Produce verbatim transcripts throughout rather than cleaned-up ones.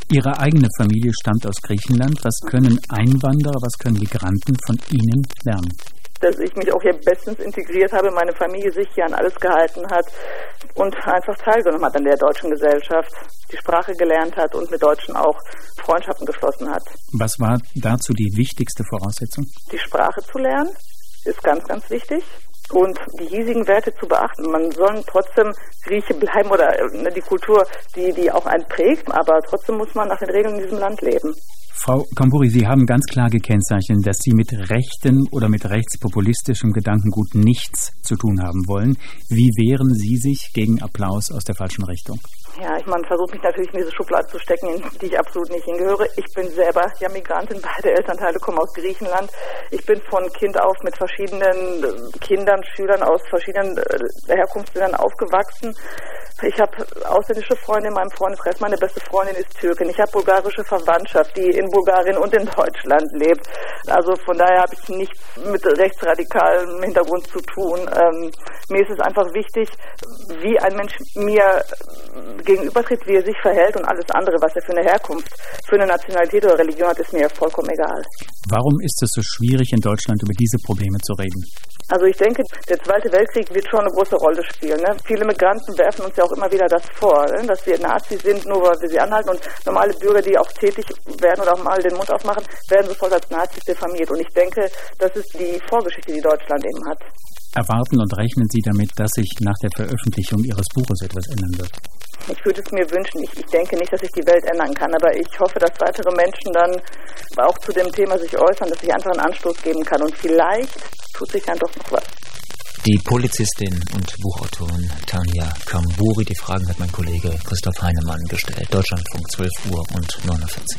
Ihre eigene Familie stammt aus Griechenland. Was können Einwanderer, was können Migranten von Ihnen lernen? Dass ich mich auch hier bestens integriert habe, meine Familie sich hier an alles gehalten hat und einfach teilgenommen hat an der deutschen Gesellschaft, die Sprache gelernt hat und mit Deutschen auch Freundschaften geschlossen hat. Was war dazu die wichtigste Voraussetzung? Die Sprache zu lernen ist ganz, ganz wichtig. Und die hiesigen Werte zu beachten. Man soll trotzdem Grieche bleiben oder ne, die Kultur, die, die auch einen prägt, aber trotzdem muss man nach den Regeln in diesem Land leben. Frau Kamburi, Sie haben ganz klar gekennzeichnet, dass Sie mit rechten oder mit rechtspopulistischem Gedankengut nichts zu tun haben wollen. Wie wehren Sie sich gegen Applaus aus der falschen Richtung? Ja, ich meine, versuche mich natürlich in diese Schublade zu stecken, in die ich absolut nicht hingehöre. Ich bin selber ja Migrantin, beide Elternteile kommen aus Griechenland. Ich bin von Kind auf mit verschiedenen Kindern, Schülern aus verschiedenen Herkunftsländern aufgewachsen. Ich habe ausländische Freunde in meinem Freundeskreis. Meine beste Freundin ist Türkin. Ich habe bulgarische Verwandtschaft, die in Bulgarien und in Deutschland lebt. Also von daher habe ich nichts mit rechtsradikalem Hintergrund zu tun. Ähm, mir ist es einfach wichtig, wie ein Mensch mir gegenübertritt, wie er sich verhält und alles andere, was er für eine Herkunft, für eine Nationalität oder Religion hat, ist mir vollkommen egal. Warum ist es so schwierig, in Deutschland über diese Probleme zu reden? Also ich denke, der Zweite Weltkrieg wird schon eine große Rolle spielen. Ne? Viele Migranten werfen uns ja auch immer wieder das vor, ne? Dass wir Nazis sind, nur weil wir sie anhalten. Und normale Bürger, die auch tätig werden oder auch mal den Mund aufmachen, werden sofort als Nazis diffamiert. Und ich denke, das ist die Vorgeschichte, die Deutschland eben hat. Erwarten und rechnen Sie damit, dass sich nach der Veröffentlichung Ihres Buches etwas ändern wird? Ich würde es mir wünschen. Ich, ich denke nicht, dass ich die Welt ändern kann, aber ich hoffe, dass weitere Menschen dann auch zu dem Thema sich äußern, dass ich einfach einen Anstoß geben kann. Und vielleicht tut sich dann doch noch was. Die Polizistin und Buchautorin Tanja Kamburi, die Fragen hat mein Kollege Christoph Heinemann gestellt. Deutschlandfunk, zwölf Uhr und neunundvierzig.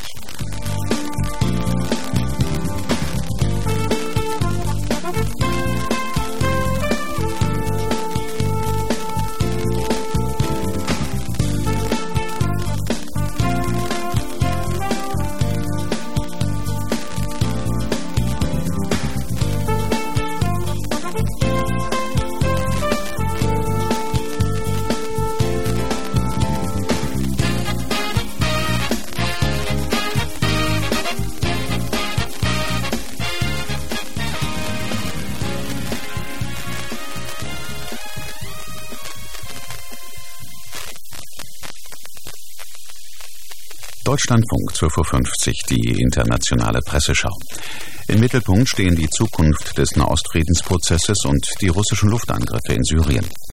Deutschlandfunk, zwölf Uhr fünfzig, die internationale Presseschau. Im Mittelpunkt stehen die Zukunft des Nahostfriedensprozesses und die russischen Luftangriffe in Syrien.